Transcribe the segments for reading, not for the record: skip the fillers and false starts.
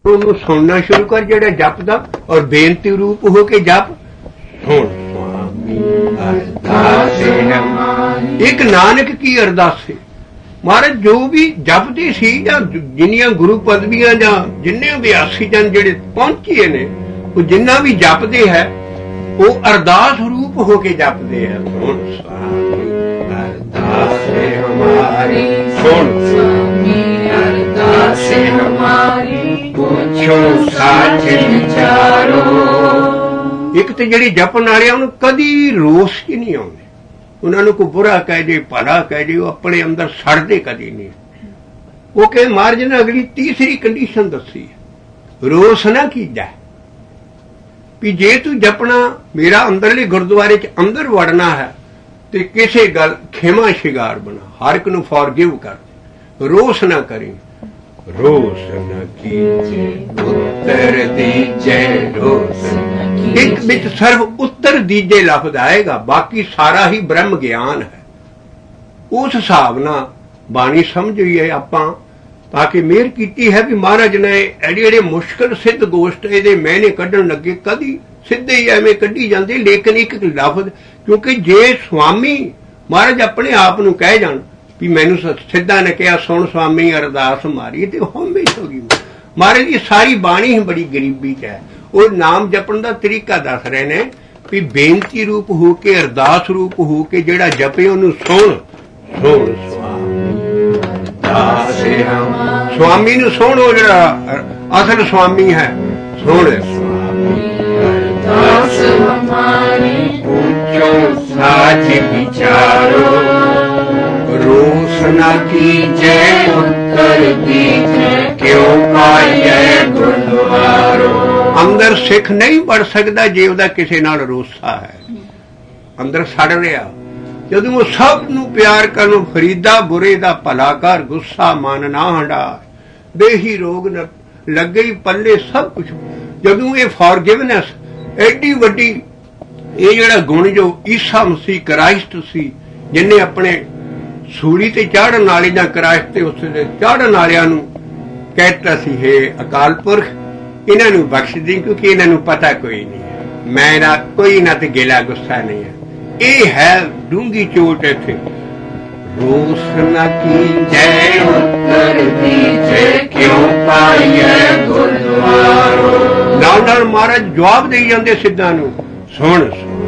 ਉਹਨੂੰ ਸੁਣਨਾ ਸ਼ੁਰੂ ਕਰ ਜਿਹੜਾ ਜਪਦਾ ਔਰ ਬੇਨਤੀ ਰੂਪ ਹੋ ਕੇ ਜਪ ਹੁਣ ਸੁਆਮੀ ਅਰਦਾਸੇ ਇੱਕ ਨਾਨਕ ਕੀ ਅਰਦਾਸੇ ਮਹਾਰਾਜ ਜੋ ਵੀ ਜਪਦੇ ਸੀ ਜਾਂ ਜਿੰਨੀਆਂ ਗੁਰੂ ਪਦਵੀਆਂ ਜਾਂ ਜਿੰਨੇ ਅਭਿਆਸੀ ਜਨ ਜਿਹੜੇ ਪਹੁੰਚੇ ਨੇ ਉਹ ਜਿੰਨਾ ਵੀ ਜਪਦੇ ਹੈ ਉਹ ਅਰਦਾਸ ਰੂਪ ਹੋ ਕੇ ਜਪਦੇ ਹੈ ਹੁਣ ਸੁਆਮੀ ਅਰਦਾਸੇ ਹਮਾਰੀ ਹੁਣ ਸੁਆਮੀ ਅਰਦਾਸੇ ਹਮਾਰੀ ਪੁੱਛੋ ਸਾਚ ਵਿਚਾਰੋ। ਇੱਕ ਤੇ ਜਿਹੜੀ ਜਪਣ ਵਾਲੇ ਉਹਨੂੰ ਕਦੀ ਰੋਸ ਹੀ ਨਹੀਂ ਆਉਂਦੇ ਉਹਨਾਂ ਨੂੰ ਕੋਈ ਬੁਰਾ ਕਹਿ ਜੇ ਭਲਾ ਕਹਿ ਜੇ ਉਹ ਆਪਣੇ ਅੰਦਰ ਸੜਦੇ ਕਦੀ ਨਹੀਂ। ਉਹ ਕਹੇ ਮਹਾਰਾਜ ਨੇ ਅਗਲੀ ਤੀਸਰੀ ਕੰਡੀਸ਼ਨ ਦੱਸੀ ਰੋਸ ਨਾ ਕੀਜੈ ਵੀ ਜੇ ਤੂੰ ਜਪਣਾ ਮੇਰਾ ਅੰਦਰਲੇ ਗੁਰਦੁਆਰੇ 'ਚ ਅੰਦਰ ਵੜਨਾ ਹੈ ਤੇ ਕਿਸੇ ਗੱਲ ਖਿਮਾ ਸ਼ਿਗਾਰ ਬਣਾ ਹਰ ਇੱਕ ਨੂੰ ਫੋਰਗਿਵ ਕਰ ਰੋਸ ਨਾ ਕਰੀ ਰੋਸ ਨਾ ਕੀਜੈ ਉੱਤਰ ਦੀਜੈ ਰੋਸ ਇੱਕ ਵਿੱਚ ਸਿਰਫ ਉੱਤਰ ਦੀਜੇ ਲਫ਼ਜ਼ ਆਏਗਾ ਬਾਕੀ ਸਾਰਾ ਹੀ ਬ੍ਰਹਮ ਗਿਆਨ ਹੈ। ਉਸ ਹਿਸਾਬ ਨਾਲ ਬਾਣੀ ਸਮਝੀ ਹੈ ਆਪਾਂ ਤਾਂ ਕਿ ਮਿਹਰ ਕੀਤੀ ਹੈ ਵੀ ਮਹਾਰਾਜ ਨੇ ਐਡੇ ਮੁਸ਼ਕਲ ਸਿੱਧ ਗੋਸ਼ਟ ਇਹਦੇ ਮਹਿਨੇ ਕੱਢਣ ਲੱਗੇ ਕਦੀ ਸਿੱਧੇ ਹੀ ਐਵੇਂ ਕੱਢੀ ਜਾਂਦੇ ਲੇਕਿਨ ਇੱਕ ਲਫ਼ਜ਼ ਕਿਉਂਕਿ ਜੇ ਸੁਆਮੀ ਮਹਾਰਾਜ ਆਪਣੇ ਆਪ ਨੂੰ ਕਹਿ ਜਾਣ ਵੀ ਮੈਨੂੰ ਸਿੱਧਾ ਨੇ ਕਿਹਾ ਸੁਣ ਸੁਆਮੀ ਅਰਦਾਸ ਮਾਰੀ ਤੇ ਹੋਮੇ ਹੋ ਗਈ। ਮਹਾਰਾਜ ਦੀ ਸਾਰੀ ਬਾਣੀ ਹੀ ਬੜੀ ਗਰੀਬੀ 'ਚ ਹੈ। ਉਹ ਨਾਮ ਜਪਣ ਦਾ ਤਰੀਕਾ ਦੱਸ ਰਹੇ ਨੇ ਵੀ ਬੇਨਤੀ ਰੂਪ ਹੋ ਕੇ ਅਰਦਾਸ ਰੂਪ ਹੋ ਕੇ ਜਿਹੜਾ ਜਪੇ ਉਹਨੂੰ ਸੁਣ ਸੁਣ ਸੁਆਮੀ ਨੂੰ ਸੁਣ ਉਹ ਜਿਹੜਾ ਅਸਲ ਸੁਆਮੀ ਹੈ ਸੁਣ ਅਰਦਾਸ ਹਮਾਰੀ ਪੁੱਛੋ ਸਾਚ ਵਿਚਾਰੋ ਰੋਸ ਨਾ ਕੀਜੈ ਉੱਤਰ ਦੀਜੈ ਕਿਉਂ ਪਾਈਐ ਗੁਰਦੁਆਰੋ। ਅੰਦਰ ਸਿੱਖ ਨਹੀਂ ਵੜ ਸਕਦਾ ਜੇ ਉਹਦਾ ਕਿਸੇ ਨਾਲ ਰੋਸਾ ਹੈ ਅੰਦਰ ਸੜ ਰਿਹਾ ਜਦੋਂ ਉਹ ਸਭ ਨੂੰ ਪਿਆਰ ਕਰਨ ਫਰੀਦਾ ਬੁਰੇ ਦਾ ਭਲਾ ਕਰ ਗੁੱਸਾ ਮਨ ਨਾ ਹੰਡਾ ਦੇਹੀ ਰੋਗ ਨ ਲੱਗੇ ਪੱਲੇ ਸਭ ਕੁਝ ਜਦੋਂ ਇਹ ਫੋਰਗਿਵਨੈਸ ਐਡੀ ਵੱਡੀ ਇਹ ਜਿਹੜਾ ਗੁਣ ਜੋ ਈਸਾ ਮਸੀਹ ਕ੍ਰਾਈਸਟ ਸੀ ਜਿਹਨੇ ਆਪਣੇ ਸੂਲੀ ਤੇ ਚਾੜਨ ਵਾਲੇ ਜਾਂ ਕ੍ਰਾਈਸਟ ਤੇ ਉਸ ਦੇ ਚਾੜਨ ਵਾਲਿਆਂ ਨੂੰ ਕਹਿਤਾ ਸੀ ਹੇ ਅਕਾਲ ਪੁਰਖ ਇਹਨਾਂ ਨੂੰ ਬਖਸ਼ ਦੇ ਕਿਉਂਕਿ ਇਹਨਾਂ ਨੂੰ ਪਤਾ ਕੋਈ ਨਹੀਂ ਹੈ ਮੈਂ ਨਾ ਕੋਈ ਨਾ ਤੇ ਗਿਲਾ ਗੁੱਸਾ ਨਹੀਂ ਹੈ ਇਹ ਹੈ ਡੂੰਗੀ ਚੋਟ ਇੱਥੇ ਰੋਸ ਨਾ ਕੀਜੈ ਉੱਤਰ ਦੀਜੈ ਕਿਉਂ ਪਾਈਐ ਗੁਰਦੁਆਰੋ। ਨਾਲ ਮਹਾਰਾਜ ਜਵਾਬ ਦੇਈ ਜਾਂਦੇ ਸਿੱਧਾਂ ਨੂੰ ਸੁਣ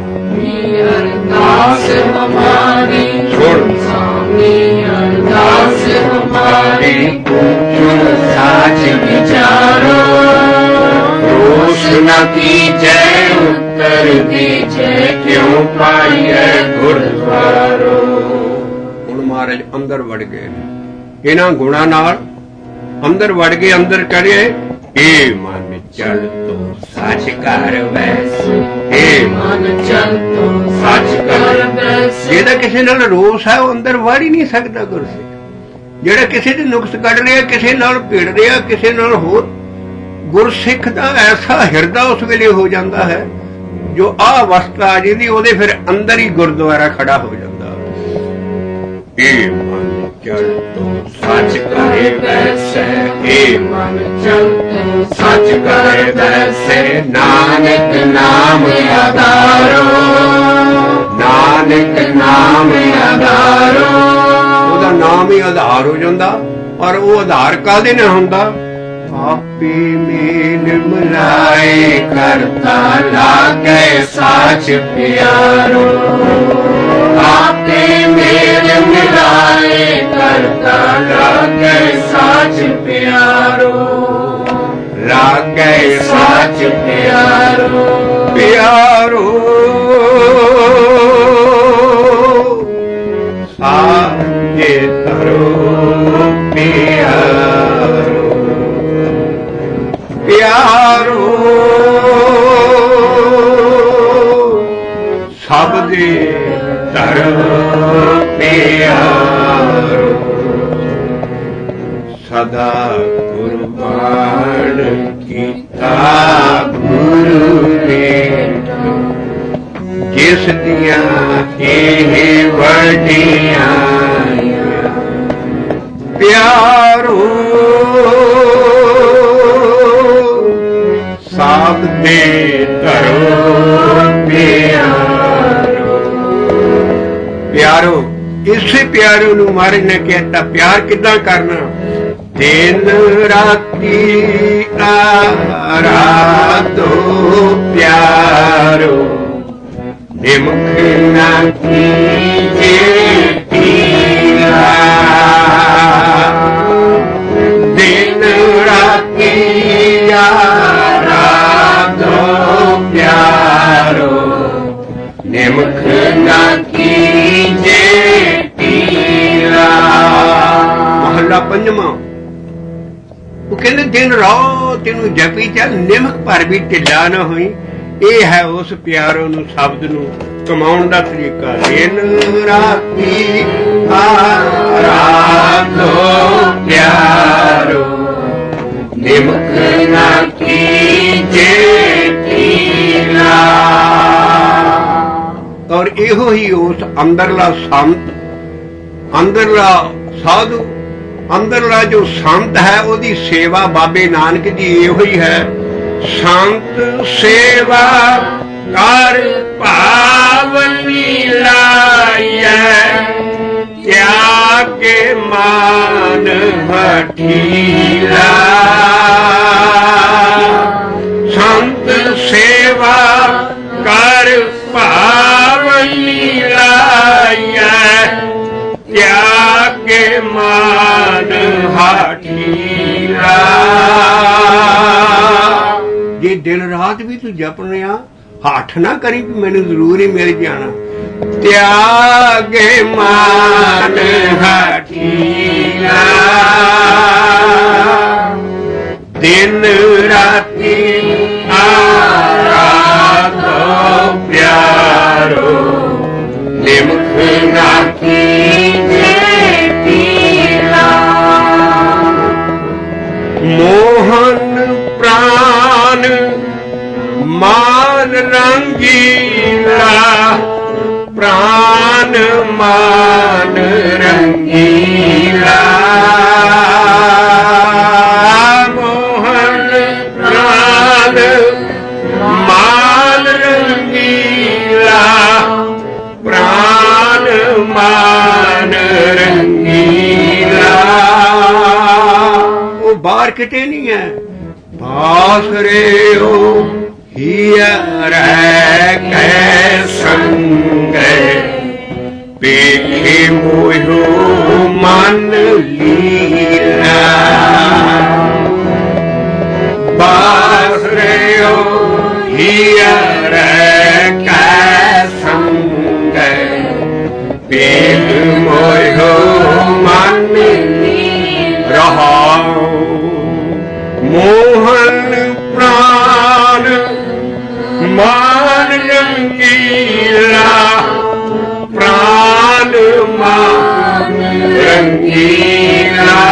ਅਰਦਾਸ ਹਮਾਰੀ ਸੁਣ ਅਰਦਾਸ ਹਮਾਰੀ ਪੁੱਛੋ ਸਾਚ ਵਿਚਾਰੋ ਰੋਸ ਨਾ ਕੀਜੈ ਉੱਤਰ ਦੀਜੈ ਕਿਉਂ ਪਾਈਐ ਗੁਰਦੁਆਰੋ। ਹੁਣ ਮਹਾਰਾਜ ਅੰਦਰ ਵੜ ਗਏ ਇਹਨਾਂ ਗੁਣਾਂ ਨਾਲ ਅੰਦਰ ਵੜ ਗਏ ਅੰਦਰ ਕਰੇ ਏ ਮਨ ਚਲ ਤੋ ਸੱਚ ਕਰ ਵੈਸ ਏ ਮਨ ਚਲ ਤੋ ਸੱਚ ਕਰ ਵੈਸ। ਜਿਹਦਾ ਕਿਸੇ ਨਾਲ ਰੋਸ ਹੈ ਉਹ ਅੰਦਰ ਵੜ ਹੀ ਨਹੀਂ ਸਕਦਾ ਗੁਰਸਿੱਖ ਜਿਹੜਾ ਕਿਸੇ ਦੇ ਨੁਕਸ ਕੱਢ ਰਿਹਾ ਕਿਸੇ ਨਾਲ ਭਿੜ ਰਿਹਾ ਕਿਸੇ ਨਾਲ ਹੋਰ ਗੁਰਸਿੱਖ ਦਾ ਐਸਾ ਹਿਰਦਾ ਉਸ ਵੇਲੇ ਹੋ ਜਾਂਦਾ ਹੈ ਜੋ ਆਹ ਅਵਸਥਾ ਆ ਜਾਂਦੀ ਉਹਦੇ ਫਿਰ ਅੰਦਰ ਹੀ ਗੁਰਦੁਆਰਾ ਖੜਾ ਹੋ ਜਾਂਦਾ। ਏ ਮਨ ਚਲ ਤੋ ਸੱਚ ਕਰੇ ਵੈਸੈ ਏ ਮਨ ਚਲ ਤੋ ਸੱਚ ਕਰੇ ਵੈਸੈ ਨਾਨਕ ਨਾਮ ਆਧਾਰੋ ਨਾਨਕ ਨਾਮ ਆਧਾਰੋ। ਉਹਦਾ ਨਾਮ ਹੀ ਆਧਾਰ ਹੋ ਜਾਂਦਾ ਪਰ ਉਹ ਆਧਾਰ ਕਾਹਦੇ ਨਾਲ ਹੁੰਦਾ ਆਪੇ ਮੇਲ ਮਿਲਾਏ ਕਰਤਾ ਲਾਗੇ ਸਾਚ ਪਿਆਰੋ ਆਪੇ ਮੇਲ ਮਿਲਾਏ ਕਰਤਾ ਲਾਗੇ ਸਾਚ ਪਿਆਰੋ ਲਾਗੇ ਸਾਚ ਪਿਆਰੋ ਪਿਆਰੋ ਸਾਚੇ ਤਰੋ ਪਿਆਰੋ ਪਿਆਰੋ ਸਭ ਦੇ ਧਰਮ ਪਿਆਰੋ ਸਦਾ ਕੁਰਬਾਨ ਕੀਤਾ ਗੁਰੂ ਨੇ ਜਿਸ ਦੀਆਂ ਇਹ ਵਡਿਆਈਆਂ ਪਿਆਰੋ दे धरो प्यारो। प्यारो, इसे प्यारो नू महाराज ने कहता प्यार किदां करना। दिन राती आराधो प्यारो, निमख ना कीजे पीला। दिन राती आराधो प्यारो, निमख ना कीजे पीला। महला पंजवां। वो कहते दिन रात तेनू जपी चल, निमख पर भी ढिला ना होई। ये है उस प्यारो नू शब्द नू कमाउण दा तरीका। दिन राती आराधो प्यारो, निमख ना कीजे पीला। और इहो ही उस अंदरला संत, अंदरला साधु, अंदरला जो संत है ओदी सेवा बाबे नानक जी इहो ही है। संत सेवा कर पावनी लाइए, त्यागे मान हठीला। संत सेवा कर पावनी लाइए, त्यागे मान हाठीला। जे दिन रात भी तू जप रहा, हठ ना करी भी मैनू जरूर ही मिल जाना। त्यागे मान हाठीला। दिन राती आराधो प्यारो, निमख ना कीजे पीला। मोहन प्राण मान रंगीला, प्राण मान रंगीला। मोहन प्राण मान रंगीला, प्राण मान रंगीला। वो बाहर किते नहीं है। बास रे ओ हिया कै संग, पेखे मोहो मन लीला। बास रे ओ हिया कै संग, पेख मोहो मन रहाओ। मोहन प्राण मान रंगीला, प्राण मान रंगीला।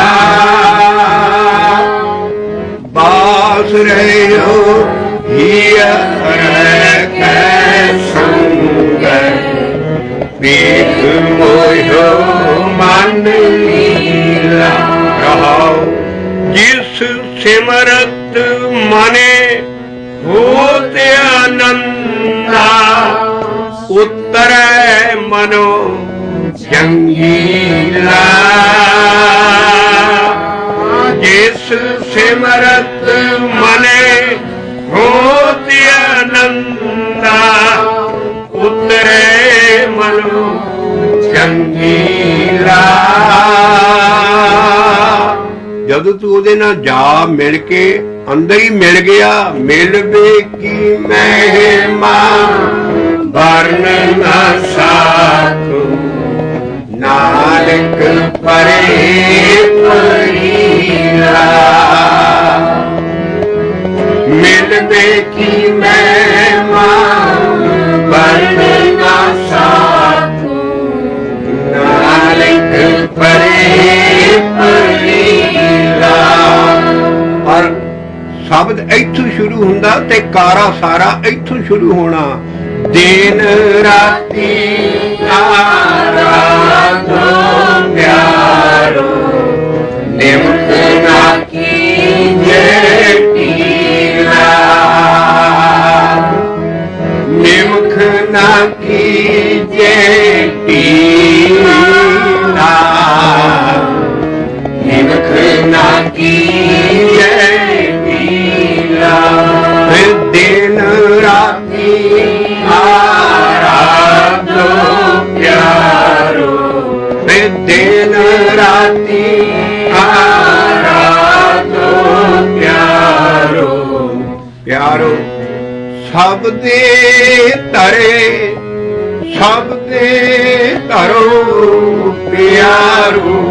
बास रहो हिया कै संग, पेख मोहो मन लीला। रहाओ जिस सिमरत मने होत आनंदा, उतरै मनो जंगीला। जिस सिमरत मने होत आनंदा, उतरै मनो जंगीला। जदों तू ਉਹਦੇ ਨਾਲ ਜਾ ਮਿਲ ਕੇ अंदर ही मिल गया। मिलवे की महिमा वर्ण न साधु, नानक परे परीला। मिलवे की महिमा वर्ण न साधु, नानक परे परीला। और शब्द इत्थों शुरू हुंदा ते कारा सारा इत्थों शुरू होना। दिन राती आराधो प्यारो, निमख ना कीजे पीला। प्यारो सब दे तरे सब दे तरो प्यारो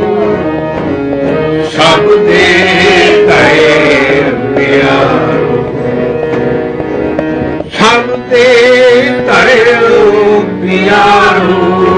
सब दे तरे प्यारो सब दे तरे प्यारो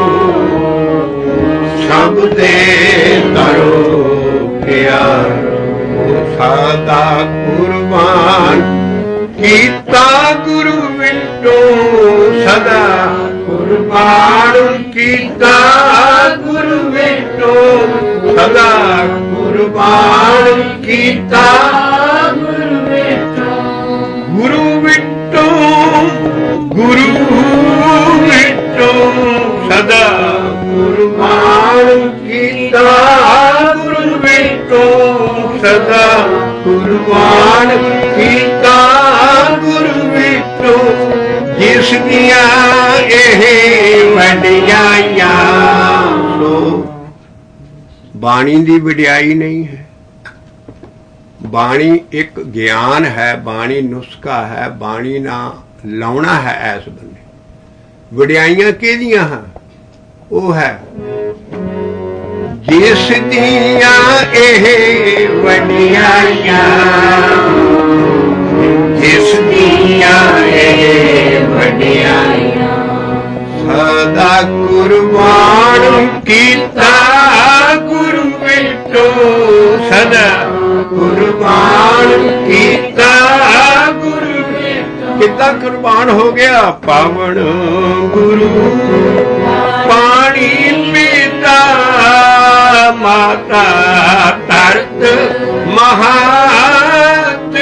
सब दे तरो प्यारो सदा कुर्बान कीता गुरु विटो सदा कुर्बान कीता गुरु विटो सदा कुर्बान कीता गुरु विटो गुरु विटो गुरु विटो सदा कुर्बान कीता गुरु विटो सदा कुर्बान कीता गुरु विटो जिस दिया वडियाइया सो बाणी दी वडियाई नहीं है। बाणी एक ज्ञान है, बाणी नुस्खा है, बाणी ना लाउना है। ऐस बने वडियाइयां किहदियां हैं? वो है जिस दिया वडियाइया जिस दिया वडियाइया सदा कुर्बान कीता गुरु विटो सदा कुर्बान कीता गुरु विटो कितना कुर्बान हो गया पावन गुरु पानी पिता माता तरत महात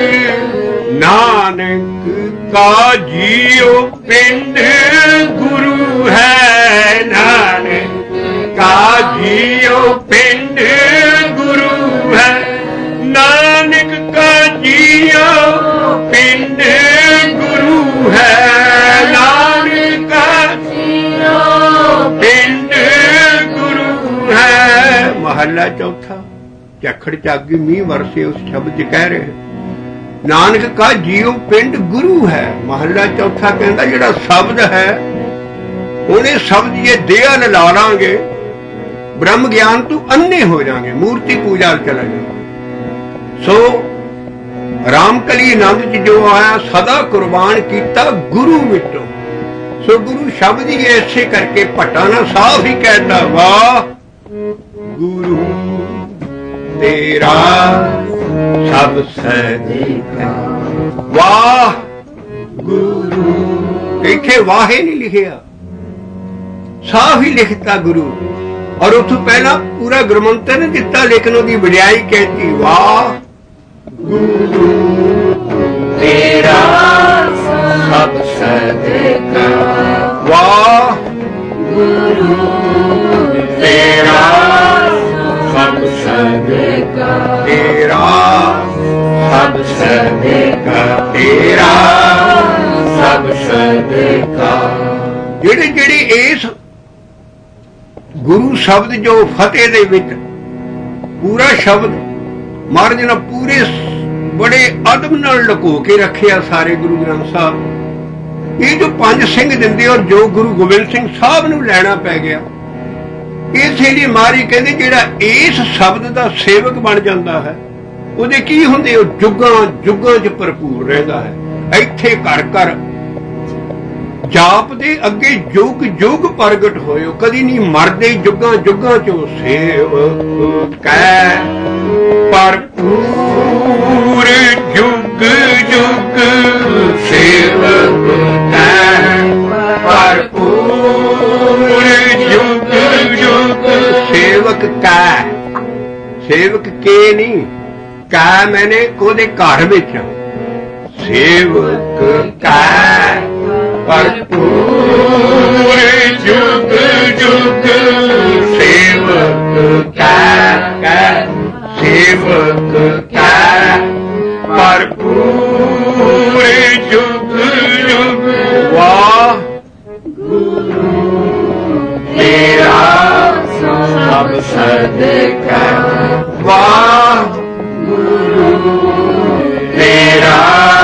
नानक का जियो पिंड गुरु है नानक का जियो पिंड गुरु है नानक का जियो पिंड गुरु है नानक का जियो पिंड गुरु है। महला चौथा झखड़ चागी मीह वरसे उस शब्द च कह रहे नानक का जीव पिंड गुरु है। महला चौथा कहता जिहड़ा शब्द है उन्हें शब्द ये देह ला लांगे ब्रह्म ज्ञान तू अन्ने हो जाएंगे मूर्ति पूजा चला जाए। सो रामकली आनंद च जो आया सदा कुर्बान कीता गुरु विटो। सो गुरु शब्द ही ऐसे करके भट्टाना साफ ही कहता वाह गुरु तेरा सब सदका वाह गुरु इत्थे वाहे नहीं लिखिया साफ ही लिखता गुरु और उस पहला पूरा गुरमंत्र ने दिता लेकिन उसकी वडियाई कहती वाह गुरु तेरा सब सदका वाह गुरु तेरा सब सदका तेरा सब सदका तेरा सब सदका। जेड़े जेड़े इस गुरु शब्द जो फतेह दे विच पूरा शब्द महाराज ने पूरे बड़े अदब नाल लुको के रखे सारे गुरु ग्रंथ साहब। ये जो 5 सिंह दिंदे और जो गुरु गोबिंद सिंह साहब नूं लैना पै गया इसे लिए मारी कहते जिहड़ा इस शब्द का सेवक बन जाता है ਉਹਦੇ ਕੀ ਹੁੰਦੇ ਉਹ ਜੁਗਾਂ ਜੁਗਾਂ 'ਚ ਭਰਪੂਰ ਰਹਿੰਦਾ ਹੈ। ਇੱਥੇ ਘਰ ਘਰ ਜਾਪ ਦੇ ਅੱਗੇ ਜੁਗ ਜੁਗ ਪ੍ਰਗਟ ਹੋਇਓ ਕਦੀ ਨਹੀਂ ਮਰਦੇ ਜੁਗਾਂ ਜੁਗਾਂ 'ਚੋਂ ਸੇਵਕ ਕੈ ਭਰਪੂਰ ਜੁਗ ਜੁਗ ਸੇਵਕ ਕੈ ਭਰਪੂਰ ਜੁਗ ਜੁਗ सेवक का सेवक के नहीं का मैंने कोदे घर विच सेवक का भरपूर जुग जुग सेवक का सेवक का भरपूर जुग जुग वाह तेरा सब सदका वाह गुरु तेरा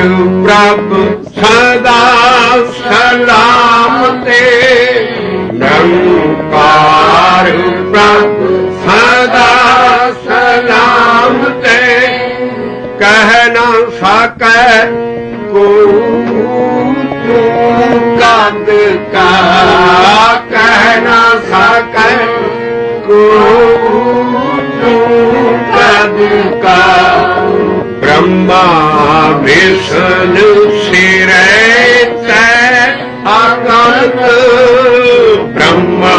प्रभ सदा सलामते निरंकार प्रभ सदा सलामते कह न सकै को तू कद का कह न सकै को तू कद का ब्रह्मा विष्णु सिरे तै अगत ब्रह्मा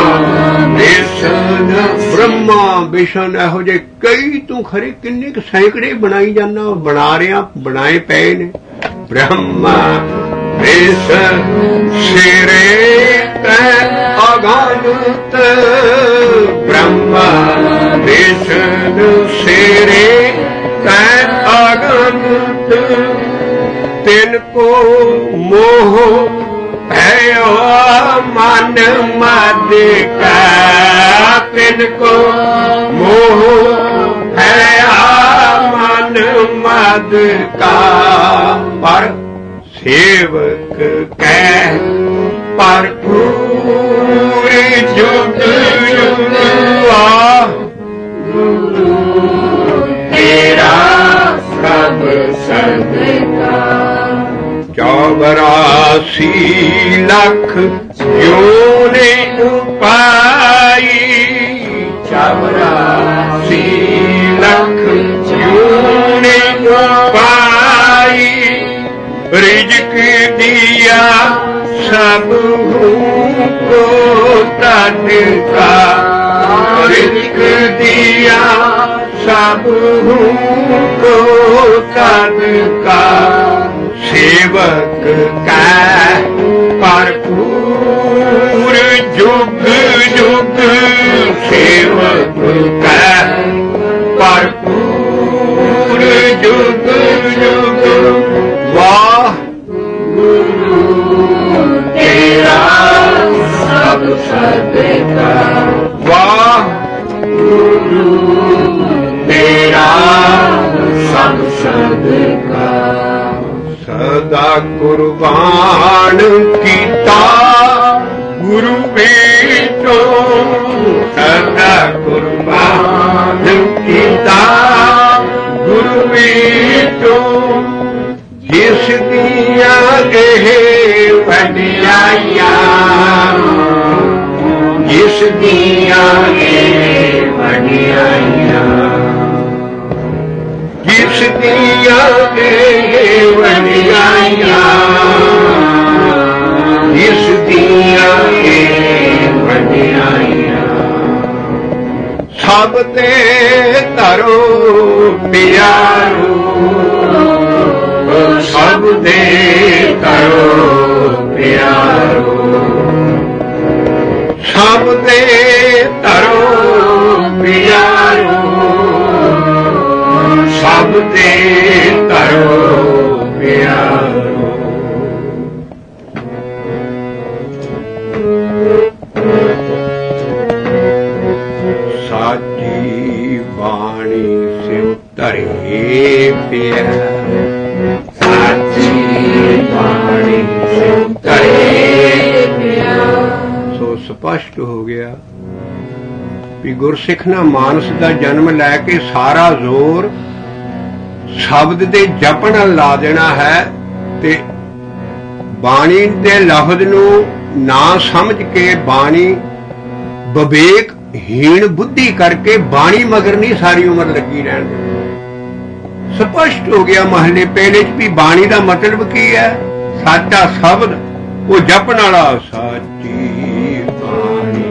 विष्णु ਇਹੋ ਜਿਹੇ ਕਈ ਤੂੰ ਖਰੇ ਕਿੰਨੇ ਕੁ ਸੈਂਕੜੇ ਬਣਾਈ ਜਾਂਦਾ ਬਣਾ ਰਿਆ ਬਣਾਏ ਪਏ ਨੇ ਬ੍ਰਹਮਾ ਵਿਸ਼ਨੂੰ ਸਿਰੇ ਤੈ ਅਗਤ ਬ੍ਰਹਮਾ ਵਿਸ਼ਨੂੰ ਸਿਰੇ ਤੈ ਅਗਤ ਤਿਨ ਕੋ ਮੋਹ भयो मन मद का तिनको मोह है मन मद का पर सेवक कह पर पूरे जुग जुग तेरा सब सदका 84 ਲੱਖ ਜੋਨੇ ਉਪਾਈ 84 ਲੱਖ ਜੋਨੇ ਉਪਾਈ ਰਿਜ਼ਕ ਦਿਆ ਸਭ ਕੋ ਤਨਕਾ ਰਿਜ਼ਕ ਦਿਆ ਸਭ ਕੋ ਤਨਕਾ सेवक का भरपूर जुग जुग सेवक का भरपूर जुग जुग वाह गुरु तेरा सब सदका वाह गुरु तेरा सब सदका सदा कुर्बान कीता गुरु बेटो सदा कुर्बान कीता गुरु बेटो जिस दिया गए वडियाइया जिस दिया गए वडियाइया जिस दिया गए वडियाइया जिस दिया गए वडियाइया सब ते धरो प्यारो सब दे धरो प्यारो सब दे धरो प्यारो सब दे करो प्यारो साची बाणी से तरे प्यार साची बाणी से तरे प्यार सो स्पष्ट हो गया भी गुरसिख ना मानस का जन्म लैके सारा जोर शब्द दे जपण ला देना है ते बाणी दे लफज नू ना समझ के बाणी विवेक हीन बुद्धि करके बाणी मगर नहीं सारी उम्र लगी रहन स्पष्ट हो गया महले पहले च भी बाणी का मतलब की है साचा शब्द वो जपण वाला साची बाणी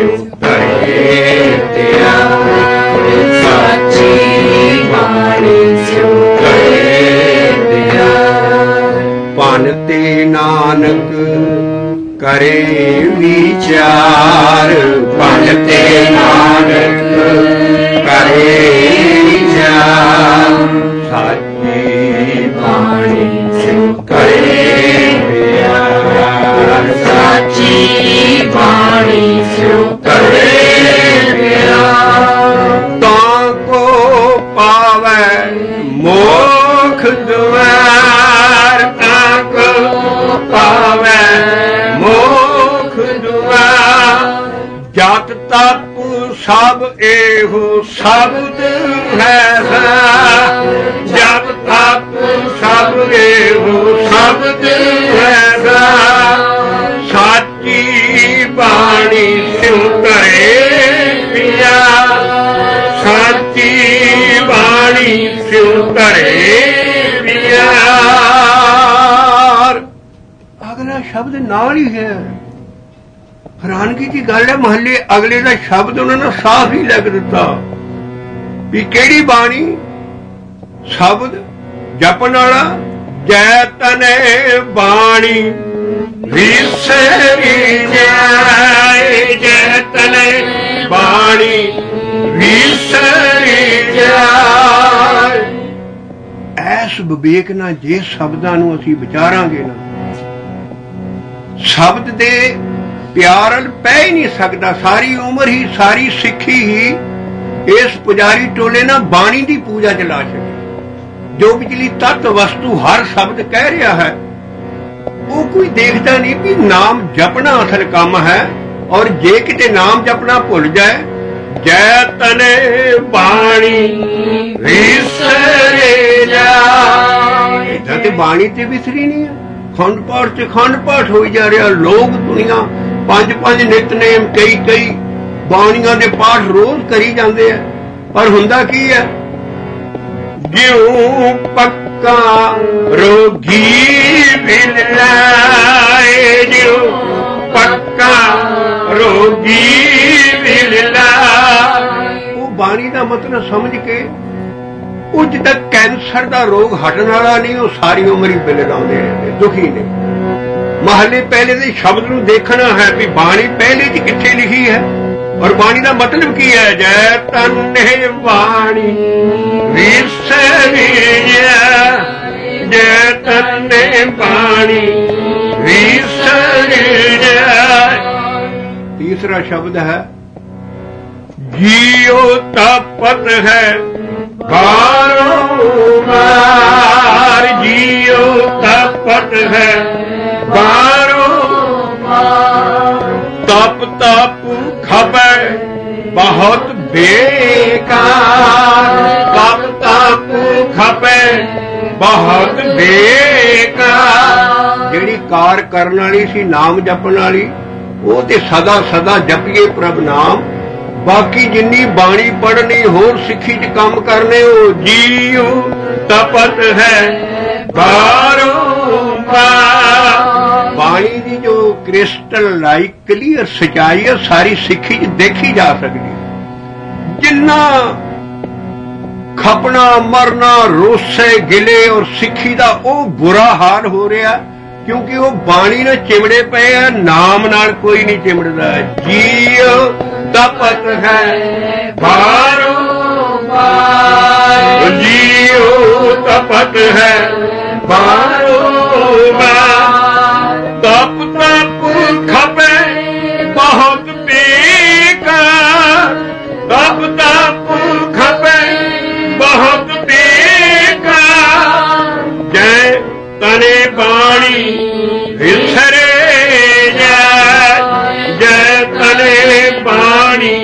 साची बाणी भनते नानक करे विचार भनते नानक करे विचार साची बाणी करे प्यार साची ਤਪ ਸਭ ਇਹੋ ਸ਼ਬਦ ਹੈ, ਜਪ ਤਪ ਸਭ ਇਹੋ ਸ਼ਬਦ ਹੈ, ਸਾਚੀ ਬਾਣੀ ਸਿਉ ਧਰੇ ਪਿਆ, ਸਾਚੀ ਬਾਣੀ ਸਿਉ ਧਰੇ ਪਿਆ। ਅਗਲਾ ਸ਼ਬਦ ਨਾਲ ਹੀ ਹੈ। ਹੈਰਾਨਗੀ ਦੀ ਗੱਲ ਹੈ, ਮਹੱਲੇ ਅਗਲੇ ਦਾ ਸ਼ਬਦ ਉਹਨਾਂ ਨੇ ਸਾਫ਼ ਹੀ ਲਿਖ ਦਿੱਤਾ ਵੀ ਕਿਹੜੀ ਬਾਣੀ। ਸ਼ਬਦ ਜਪਣ ਵਾਲਾ, ਜੈ ਤਨੇ ਬਾਣੀ ਵਿਸਰੀ ਜਾਏ, ਜੈ ਤਨੇ ਬਾਣੀ ਵਿਸਰੀ ਜਾਏ। ਐਸ ਵਿਵੇਕ ਨਾਲ ਜੇ ਸ਼ਬਦਾਂ ਨੂੰ ਅਸੀਂ ਵਿਚਾਰਾਂਗੇ ਨਾ, ਸ਼ਬਦ ਦੇ ਪਿਆਰ ਨਾਲ ਪੈ ਹੀ ਨਹੀਂ ਸਕਦਾ। ਸਾਰੀ ਉਮਰ ਹੀ, ਸਾਰੀ ਸਿੱਖੀ ਹੀ ਇਸ ਪੁਜਾਰੀ ਟੋਲੇ ਨਾਲ ਬਾਣੀ ਦੀ ਪੂਜਾ ਚ ਲਾ ਛੱਡੀ। ਜੋ ਵਿਚਲੀ ਤੱਤ ਵਸਤੂ ਹਰ ਸ਼ਬਦ ਕਹਿ ਰਿਹਾ ਹੈ, ਉਹ ਕੋਈ ਦੇਖਦਾ ਨਹੀਂ ਵੀ ਨਾਮ ਜਪਣਾ ਅਸਲ ਕੰਮ ਹੈ। ਔਰ ਜੇ ਕਿਤੇ ਨਾਮ ਜਪਣਾ ਭੁੱਲ ਜਾਏ, ਜੈ ਤਨੇ ਬਾਣੀ ਵਿਸਰੇ ਜਾਏ, ਇਦਾਂ ਤੇ ਬਾਣੀ ਤੇ ਵਿਸਰੀ ਨਹੀਂ ਹੈ। ਖੰਡ ਪਾਠ ਚ ਖੰਡ ਪਾਠ ਹੋਈ ਜਾ ਰਿਹਾ। ਲੋਕ ਦੁਨੀਆ 5-5 ਨਿਤਨੇਮ, ਕਈ ਬਾਣੀਆਂ ਦੇ ਪਾਠ ਰੋਜ਼ ਕਰੀ ਜਾਂਦੇ ਆ, ਪਰ ਹੁੰਦਾ ਕੀ ਹੈ? ਜਿਉ ਪੱਕਾ ਰੋਗੀ ਮਿਲ ਲਾਏ, ਜਿਉ ਪੱਕਾ ਰੋਗੀ ਮਿਲ ਲਾਏ। ਉਹ ਬਾਣੀ ਦਾ ਮਤਲਬ ਸਮਝ ਕੇ, ਉਹ ਜਿੱਦਾਂ ਕੈਂਸਰ ਦਾ ਰੋਗ ਹਟਣ ਵਾਲਾ ਨਹੀਂ, ਉਹ ਸਾਰੀ ਉਮਰ ਹੀ ਬਿੱਲ ਲਾਉਂਦੇ ਰਹਿੰਦੇ, ਦੁਖੀ ਨੇ। ਮਹੱਲੇ ਪਹਿਲੇ ਦੇ ਸ਼ਬਦ ਨੂੰ ਦੇਖਣਾ ਹੈ ਵੀ ਬਾਣੀ ਪਹਿਲੇ ਚ ਕਿੱਥੇ ਲਿਖੀ ਹੈ, ਔਰ ਬਾਣੀ ਦਾ ਮਤਲਬ ਕੀ ਹੈ। ਜੈ ਤਨੇ ਬਾਣੀ ਵਿਸਰੀ ਜਾਏ, ਜੈ ਤਨੇ ਬਾਣੀ ਵਿਸਰੀ ਜਾਏ। ਤੀਸਰਾ ਸ਼ਬਦ ਹੈ ਜੀਉ ਤਪਤ ਹੈ ਬਾਰੋਮਾਰ, ਜੀਉ ਤਪਤ ਹੈ ਬਾਰੋਮਾਰ। ਤਪ ਤਪ ਖਪੈ ਬਹੁਤ ਬੇਕਾਰ, ਤਪ ਤਪ ਖਪੈ ਬਹੁਤ ਬੇਕਾਰ। ਜਿਹੜੀ ਕਾਰ ਕਰਨ ਵਾਲੀ ਸੀ, ਨਾਮ ਜਪਣ ਵਾਲੀ, ਉਹ ਤੇ ਸਦਾ ਸਦਾ ਜਪੀਏ ਪ੍ਰਭ ਨਾਮ। ਬਾਕੀ ਜਿੰਨੀ ਬਾਣੀ ਪੜ੍ਹਨੀ, ਹੋਰ ਸਿੱਖੀ ਚ ਕੰਮ ਕਰਨੇ, ਉਹ ਜੀਉ ਤਪਤ ਹੈ ਬਾਰੋਮਾਰ। ਬਾਣੀ ਦੀ ਜੋ ਕ੍ਰਿਸਟਲ ਲਾਈਕ ਕਲੀਅਰ ਸਚਾਈ ਹੈ, ਸਾਰੀ ਸਿੱਖੀ ਚ ਦੇਖੀ ਜਾ ਸਕਦੀ। ਜਿੰਨਾ ਖਪਣਾ ਮਰਨਾ, ਰੋਸੇ ਗਿਲੇ ਔਰ ਸਿੱਖੀ ਦਾ ਉਹ ਬੁਰਾ ਹਾਲ ਹੋ ਰਿਹਾ, ਕਿਉਂਕਿ ਉਹ ਬਾਣੀ ਨਾਲ ਚਿਮੜੇ ਪਏ ਆ, ਨਾਮ ਨਾਲ ਕੋਈ ਨਹੀਂ ਚਿਮੜਦਾ। ਜੀਉ ਤਪਤ ਹੈ ਬਾਰੋਮਾਰ, ਜੀਉ ਤਪਤ ਹੈ ਬਾਰੋਮਾਰ। ਤਪ ਤਪ ਖਪੇ ਬਹੁਤ ਬੇਕਾਰ, ਤਪ ਤਪ ਖਪੇ ਬਹੁਤ ਬੇਕਾਰ। ਜੈ ਤਨੇ ਬਾਣੀ ਵਿਸਰੇ ਜਾਏ, ਜੈ ਤਨੇ ਬਾਣੀ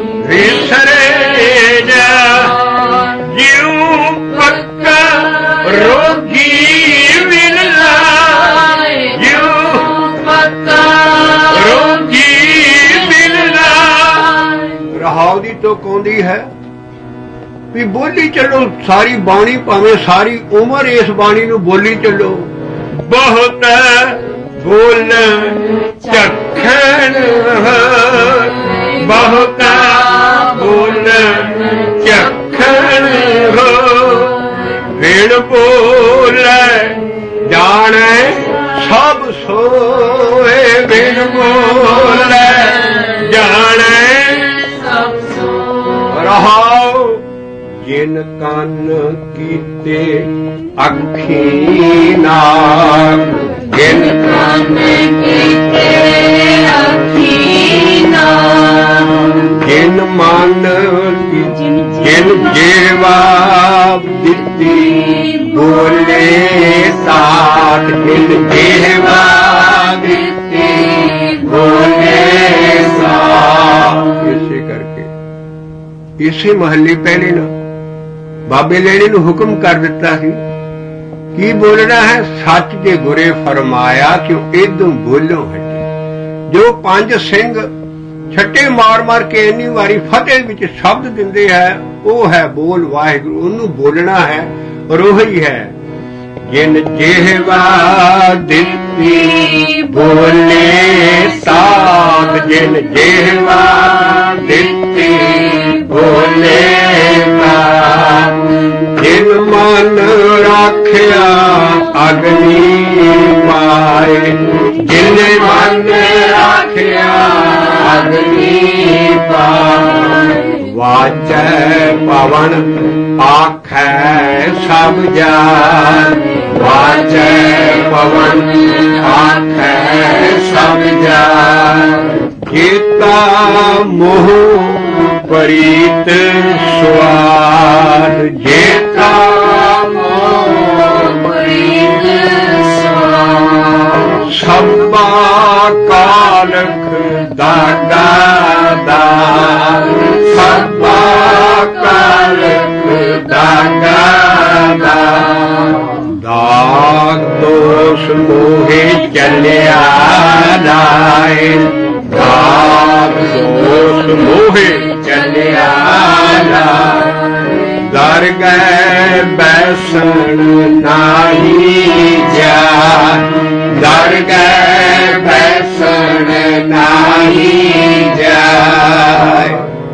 ਵਿਸਰੇ ਜਾਏ। ਜਿਉ ਪੱਕਾ ਰੋਗੀ ਮਿਲ ਲਾਏ, ਜਿਉ ਪੱਕਾ ਰੋਗੀ ਮਿਲ ਲਾਏ। ਰਹਾਉ ਦੀ ਤੁਕ ਆਉਂਦੀ ਹੈ ਵੀ ਬੋਲੀ ਚੱਲੋ ਸਾਰੀ ਬਾਣੀ, ਭਾਵੇਂ ਸਾਰੀ ਉਮਰ ਇਸ ਬਾਣੀ ਨੂੰ ਬੋਲੀ ਚੱਲੋ। ਬਹੁਤ ਬੋਲ ਚੱਖਣ, ਬਹੁਤ ਬੋਲ ਚੱਖਣ ਹੋ। ਵਿਣ ਬੋਲ ਜਾਣੇ ਸਭ ਸੋਏ, ਵਿਣ ਬੋਲ ਜਾਣੇ ਸਭ ਸੋਏ। ਰਹਾਉ ਜਿਨ ਕੰਨ ਕੀਤੇ ਅੱਖੀ ਨਾਲ, ਜਿਨ ਕੰਨ ਕੀਤੇ ਅੱਖੀ ਨਾਲ। ਜਿਨ ਮਨ ਜਿਨ ਜੀਵਾ ਦਿੱਤੀ ਬੋਲੇ ਸਾਥ, ਜਿਨ ਜੀਵਾ ਦਿੱਤੀ ਬੋਲੇ ਸਾਥ। ਇਸੇ करके इसे महल्ले पहले ना बाबे लेने नूं हुक्म कर दिता सी की बोलना है सच जे गुरे फरमाया क्यों एकदम बोलो हटे जो 5 सिंह छट्टे मार मार के इन्नी वारी फतेह विच शब्द दिंदे है वो है बोल वाहिगुरू ओनू बोलना है और वही है जिन जेहवा दित्ती बोले साध जिन जेहवा दित्ती बोले साध जिन मन राखिया अग्नि पाए जिन मन राखिया अग्नि पाए वाजै पवन आखै सब जान वाजै पवन आखै सब जान जेता मोह परीत स्वाद जेता मोह परीत स्वाद सब्बा कालख दागा दाग सब्बा कालख दागा दाग दोष मोहे चलिया दाए दाग दोष मोहे चलिया दर गए बैसन नाही जा दर गए बैसन नाही जाए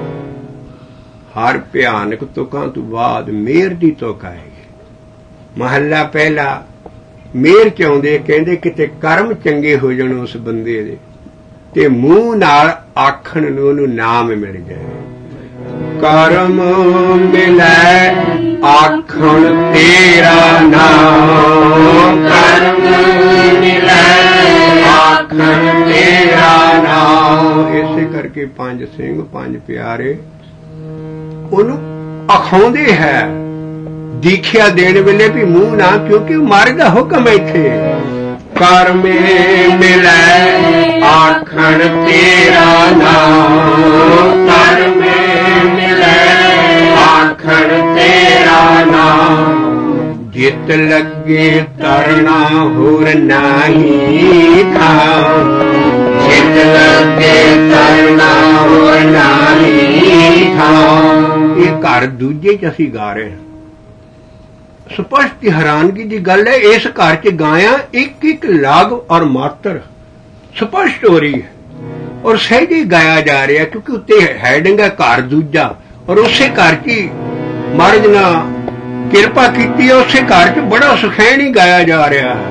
हर भयानक तुकां तो बाद मेहर दी तुक आएगी महला पहला मेहर चाहुंदे कहंदे किते कर्म चंगे हो जाण उस बंदे दे ते मूंह नाल आखण नूं ओनूं नाम मिल जाए कर्म मिलै आखण तेरा नाम कर्म मिलै आखण तेरा नाम इसे करके 5 सिंह 5 प्यारे ओनू अखाउंदे है दीखिया देने वेले भी मूंह ना क्योंकि मारे दा हुक्म इत्थे कर में मिलै आखण तेरा नाम कर में मिलै आखण तेरा नाम जित लगे तरना होर नाही था जित लगे तरना होर नाही था ये घर दूजे च असीं गा रहे हैं स्पष्ट हैरानगी की गल है इस घर च गाया एक एक लाग और मात्र स्पष्ट हो रही है और सहज ही गाया जा रहा है क्योंकि उत्ते हैडिंग है घर दूजा और उसे घर च महाराज ने किरपा की उसे घर च बड़ा सुखैन ही गाया जा रहा है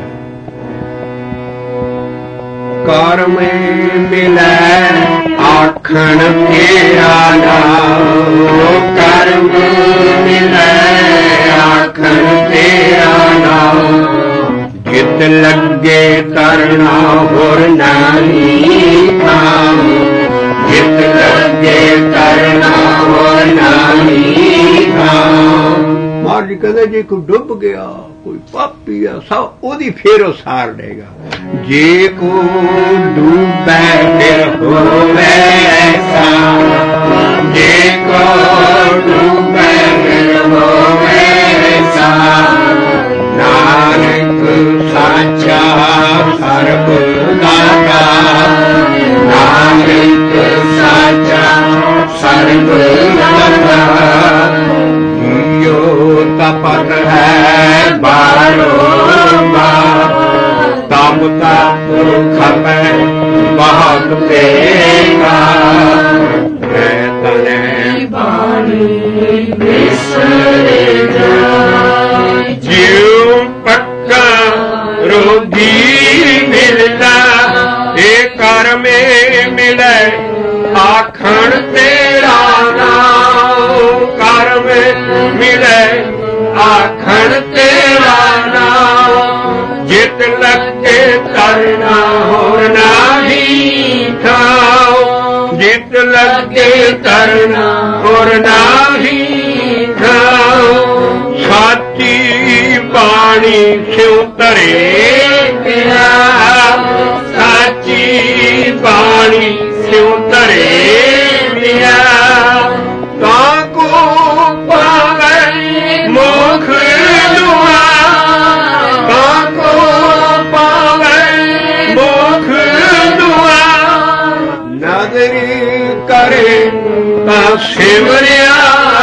कर में मिलै आखण तेरा नाम कर में मिलै आखण तेरा नाम जित लगे तरना होर नाही थाम जित लगे तरना होर नाही थाम महाराज जी कहते जे कोई डुब गया कोई पापी है सब ओदी फेरो सार देगा जे को डूबे फिर होवे ऐसा जे को डूबे फिर होवे ऐसा नानक साचा सर्ब दाता नानक साचा सर्ब दाता तपत है बारंबार तब तक खपे बहुत देगा मैं तने बाणी बिसरे जाए जीव पक्का रोगी मिलता एक कर में मिले आखण तेरा नाम कर में मिले आखण तेरा नाम जित लगे तरना होर नाही थाओ जित लगे तरना होर नाही थाओ साची बाणी स्यों तरे पिया साची बाणी स्यों तरे पिया ਸਿਮਰਿਆ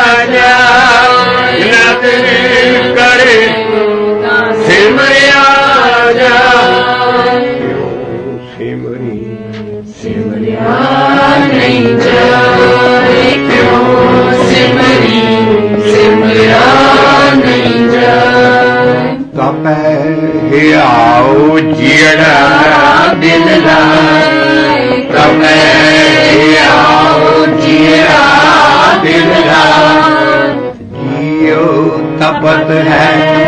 ਜਾਏ ਨਦਰ ਕਰੇ ਸਿਮਰਿਆ ਜਾਏ ਸਿਮਰੀ ਸਿਮਰਿਆ ਨਹੀਂ ਜਾਏ ਕਿਉਂ ਸਿਮਰੀ ਸਿਮਰਿਆ ਨਹੀਂ ਜਾਏ ਤਪੈ ਹਿਆਉ ਜਿਹੜਾ ਦਿਲ ਲਾਏ ਤਪੈ ਹਿਆਉ ਜਿਹੜਾ ਦਿਲ ਲਾਏ ਜੀਉ ਤਪਤ ਹੈ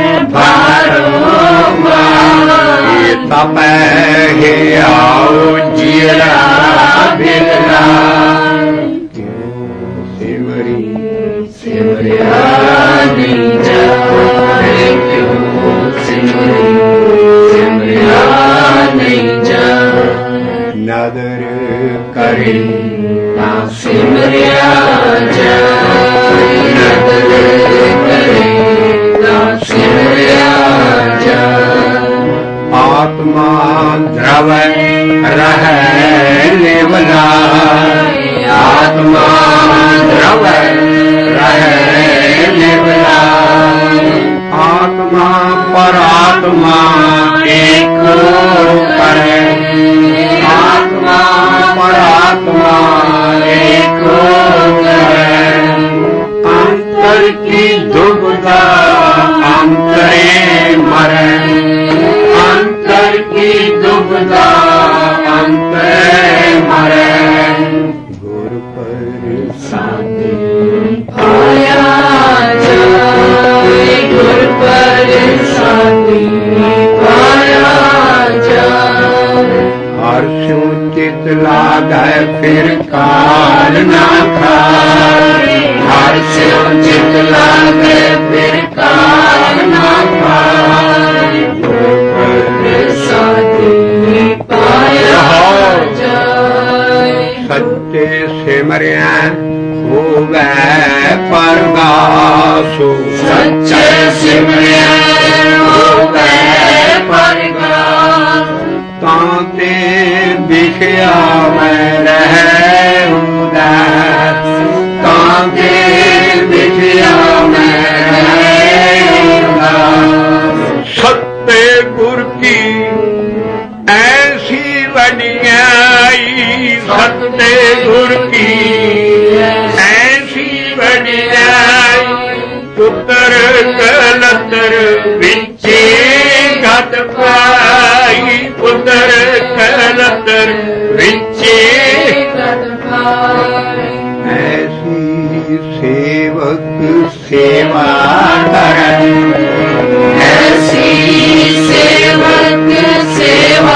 ਬਾਰੋਂ ਇਹ ਤਪੈ ਹਿਆਉ ਜਿਹੜਾ ਦਿਲ ਲਾਏ ਸਿਮਰੀ ਸਿਮਰਿਆ ਨਹੀਂ ਜਾਏ ਕਿਉਂ ਸਿਮਰੀ ਸਿਮਰਿਆ ਨਹੀਂ ਜਾਏ ਨਦਰ ਕਰੇ ਨਾ ਸਿਮਰਿਆ ਜਾਏ ਨਦਰ ਕਰੇ ਨਾ ਸਿਮਰਿਆ ਜਾਏ ਆਤਮਾ ਧਰਵ ਰਹਿ ਨਿਵਲਾ ਆਤਮਾ ਧਰਵ ਰਹਿ ਨਿਵਲਾ ਆਤਮਾ ਪਰਾਤਮਾ ਏਕ ਕਰੇ ਆਤਮਾ ਪਰਾਤਮਾ ਏਕ ਕਰੇ ਅੰਤਰ ਕੀ ਦੁਬਦਾ ਅੰਤਰੇ ਮਰੇ ਅੰਤਰ ਕੀ ਦੁਬਦਾ ਅੰਤਰੇ ਮਰੇ ਗੁਰ ਪ੍ਰਸਾਦਿ ਪਾਇਆ ਜਾਏ ਗੁਰ ਪ੍ਰਸਾਦਿ ਪਾਇਆ ਜਾਏ ਹਰ ਸਿਉ ਚਿਤ ਲਾਗੈ ਫਿਰ ਕਾਲ ਨਾ ਖਾਏ ਹਰ ਸਿਉ ਚਿਤ ਲਾਗੈ ਫਿਰ ਕਾਲ ਨਾ ਖਾਏ ਗੁਰ ਪ੍ਰਸਾਦਿ ਪਾਇਆ ਜਾਏ ਸੱਚੇ ਸਿਮਰਿਆ ਹੋਵੈ ਪਰਗਾਸੁ ਸੱਚੇ ਸਿਮਰਿਆ ਹੋਵੈ ਪਰਗਾਸੁ ਤਾਂ ਤੇ ਵਿਖਿਆ ਮੈਂ ਰਹਿ ਉਦਾਸ ਤਾਂ ਤੇ ਵਿਖਿਆ ਮੈਂ ਰਹਿ ਉਦਾਸ ਸੱਤੇ ਗੁਰ ਕੀ ਐਸੀ ਵਡਿਆਈ ਸੱਤੇ ਗੁਰ ਕੀ ਐਸੀ ਵਡਿਆਈ ਪੁੱਤਰ ਕਲੰਦਰ ਵਿੱਚੇ ਘਟ ਪਾਈ ਪੁੱਤਰ ਕਲੰਦਰ ਵਿੱਚੇ ਘਟ ਪਾਈ ਐਸੀ ਸੇਵਕ ਸੇਵਾ ਕਰਨ ਐਸੀ ਸੇਵਕ ਸੇਵਾ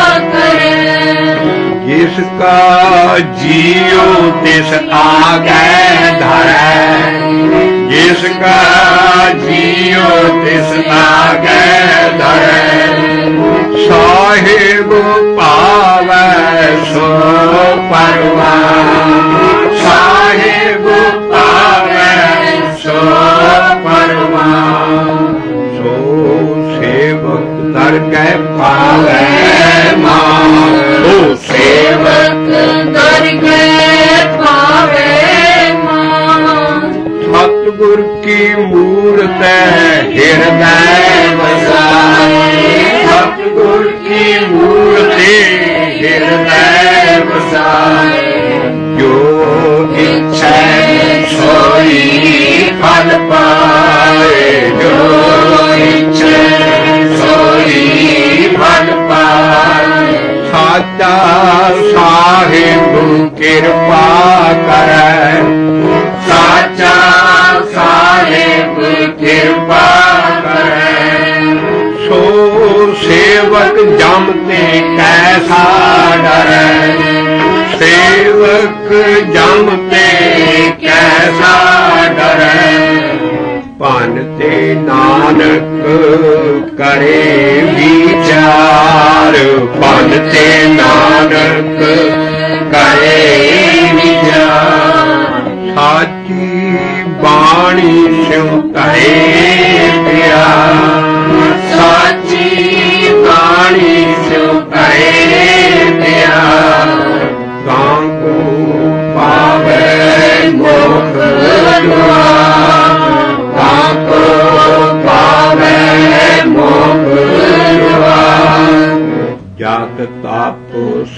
जिसका जियो तिस आगे धरै जिसका जियो तिस आगे धरै साहिब पावै सो परवान साहिब पावै सो परवान सो सेवक दरगह पावै मान सेवक दरगह पावे मान सतगुर की मूरत हृदय वसाए सतगुर की मूरत हृदय वसाए जो इच्छा सोई फल पाए जो इच्छा सोई फल पाए साचा साहिब कृपा करे साचा साहिब कृपा करे सो सेवक जमते कैसा डरे सेवक जमते कैसा डरे पानते नानक करे विचार पानते नानक करे विचार साची बाणी स्यों करे प्यार साची बाणी स्यों करे प्यार गां को पावे मोख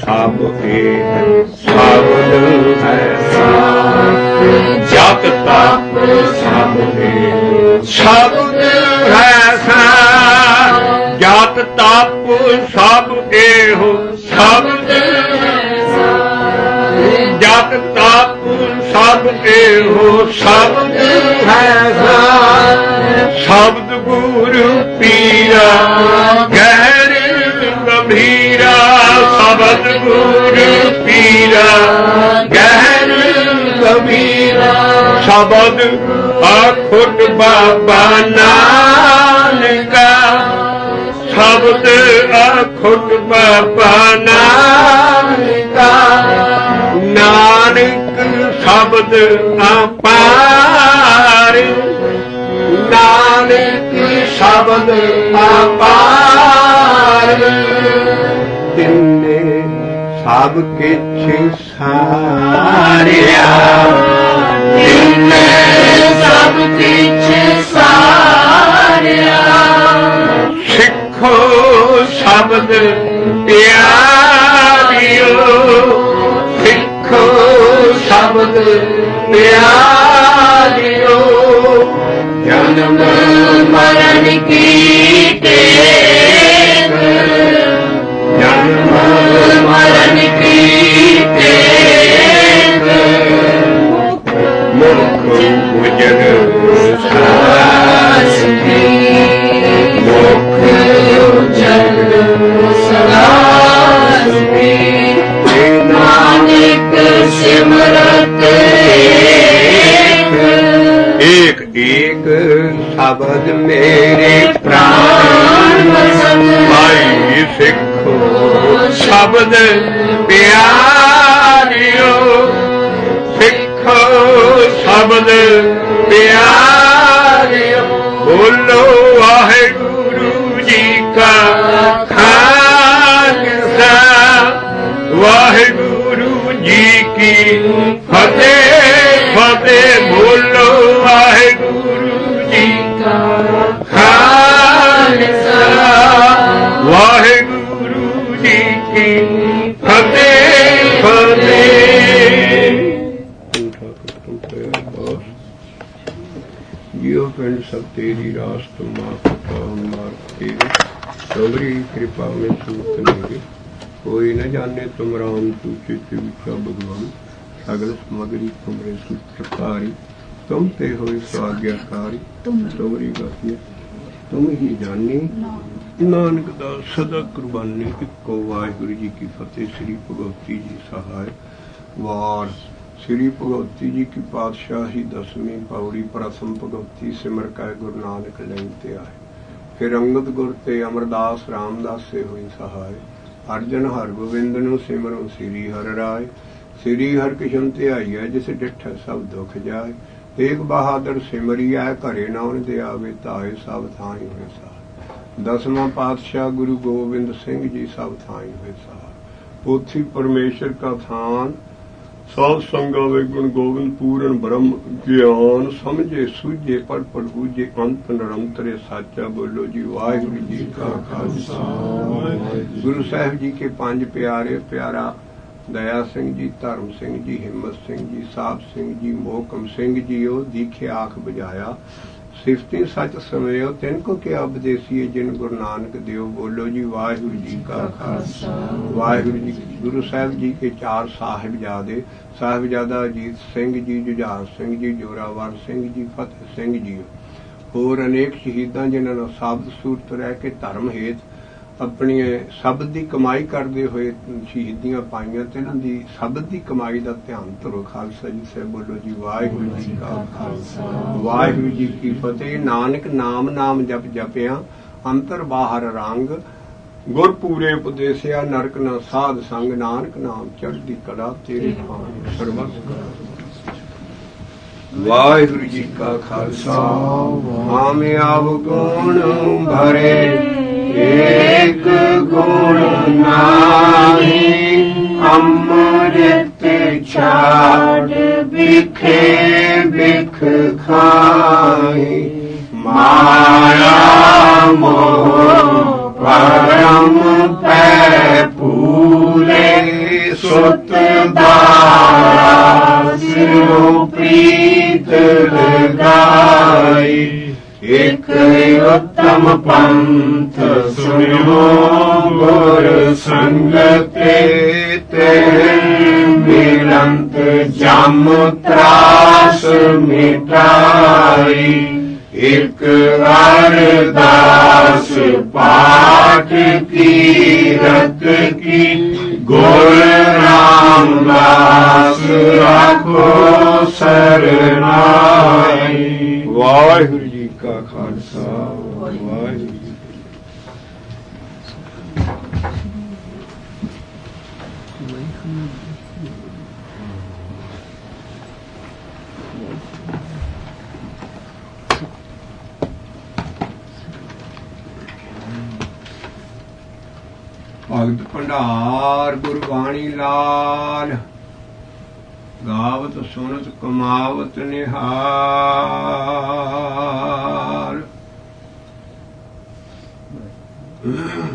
ਸਭ ਏਕ ਸ਼ਬਦ ਹੈ ਜਪ ਤਪ ਸਭ ਏਕ ਸ਼ਬਦ ਹੈ ਜਪ ਤਪ ਸਭ ਏਹੋ ਸ਼ਬਦ ਜਪ ਤਪ ਸਭ ਏਹੋ ਸ਼ਬਦ ਹੈ ਸ਼ਬਦ ਗੁਰੂ ਪੀਰਾ ਗਹਿਰ ਗੰਭੀਰਾ ਸ਼ਬਦ ਗੁਰੂ ਪੀਰਾ ਗਹਿਰ ਗੰਭੀਰਾ ਸ਼ਬਦ ਆਖੁਟ ਬਾਬਾ ਨਾਨਕਾ ਸ਼ਬਦ ਆਖੁਟ ਬਾਬਾ ਨਾਨਕਾ ਨਾਨਕ ਸ਼ਬਦ ਅਪਾਰ ਨਾਨਕ ਸ਼ਬਦ ਅਪਾਰ ਤਿੰਨੇ ਸਭ ਕਿਛ ਸਾਰਿਆ ਤਿੰਨੇ ਸਭ ਕਿਛ ਸਾਰਿਆ ਸਿੱਖੋ ਸ਼ਬਦ ਪਿਆਰਿਓ ਸਿੱਖੋ ਸ਼ਬਦ ਪਿਆਰਿਓ ਜਨਮ ਮਰਨ ਕੀ ਟੇਕ ਜਨਮ ਮਰਨ ਕੀ ਟੇਕ ਮੁਖ ਉਜੜ ਸਾਸ ਕੀ ਮੁਖ ਉਜੜ ਸਾਸ ਕੀ ਨਾਨਕ ਸਿਮਰਤ ਏਕ ਏਕ ਸ਼ਬਦ ਮੇਰੇ ਪ੍ਰਾਨ ਭਾਈ ਸਿੱਖੋ ਸ਼ਬਦ ਪਿਆਰਿਓ ਸਿੱਖੋ ਸ਼ਬਦ ਪਿਆਰਿਓ ਬੋਲੋ ਵਾਹਿਗੁਰੂ ਜੀ ਕਾ ਖਾਲਸਾ ਵਾਹਿਗੁਰੂ ਜੀ ਕੀ ਫਤਿਹ ਫਤਿਹ ਬੋਲੋ ਵਾਹਿਗੁਰੂ ਜੀ ਕਾ ਖਾਲਸਾ ਵਾਹਿਗੁਰੂ ਜੀ ਕੀ ਫਤਿਹ ਫਤਿਹ ਜਿਉ ਪਿੰਡ ਸਭ ਤੇਰੀ ਰਾਸ ਤੁਮ ਮਾਰ ਤੇਰੀ ਤੋਰੀ ਕਿਰਪਾ ਮੈਂ ਸੂਤ ਨਹੀਂ कोई न जाने तुम राम तू चित विचा भगवान सगल समगरी तुमरे सूत्रकारी तुम ते होई स्वाज्ञाकारी तोरी गाती तुम ही जानी नानक दास सदा कुर्बानी इको वाहिगुरु जी की फतेह। श्री भगवती जी सहाय वार श्री भगवती जी की पातशाही 10वीं पौड़ी प्रथम भगवती सिमर कै गुरु नानक लैन ते आए फिर अंगद गुर ते अमरदास रामदास से हुई सहाय अर्जन हर गोविंद नु सिमरो श्री हर राय श्री हर किशन ध्याईऐ जिस डिठ सब दुख जाए तेग बहादुर सिमरिया घरे नाउन दे आवे ताए सब थाई हुए सार 10वां पातशाह गुरु गोबिंद सिंह जी सब थाई हुए सार पोथी परमेश्वर का थान साध संगा वे गुण गोविंद पूर्ण ब्रह्म ज्ञान समझे सूझे पढ़ पढ़ बूझे अंत निरंतरे साचा बोलो जी वाहिगुरु जी का खालसा। गुरु साहिब जी के 5 प्यारे प्यारा दया सिंह जी धर्म सिंह जी हिम्मत सिंह जी साहब सिंह जी मोहकम सिंह जी ओ दीखे आख बजाया सिफती सच समयो तिनको क्या उपदेसी जिन गुरु नानक देव बोलो जी वाहिगुरु जी का खालसा वाहिगुरु जी। गुरु साहिब जी के 4 साहिबजादे साहिबजादा अजीत सिंह जी जुझार सिंह जी जोरावर सिंह जी फतेह सिंह जी होर अनेक शहीदां जिन्हां ने साबत सूरत रह के धर्म हेत अपनी शब्द की कमाई करते हुए शहीदियां पाइया ते इन्हां दी शब्द की कमाई का ध्यान धरो। खालसा जी से बोलो जी वाहिगुरु जी का खालसा वाहिगुरु जी की फतेह। नानक नाम नाम जप जपिया अंतर बाहर रंग गुर पूरे उपदेसिया नरक न साध संग नानक नाम चढ़दी कला तेरे खान सर्वस वाहिगुरु जी का खालसा आमे आव गुण भरे एक गुण नाहि अमृत छाड़ बिखे बिख खाई माया मोह परम पै पूरे प्रीत लगाई एक उत्तम पंथ सुनो गुर संगते मिलंत जम त्रास मिटाई एक अरदास पाठ की रत की गुर रामदास राखो सरनाई। वाहिगुरु जी का खालसा वाहिगुरु जी। भगत भंडार गुरबाणी लाल गावत सुनत कमावत निहाल।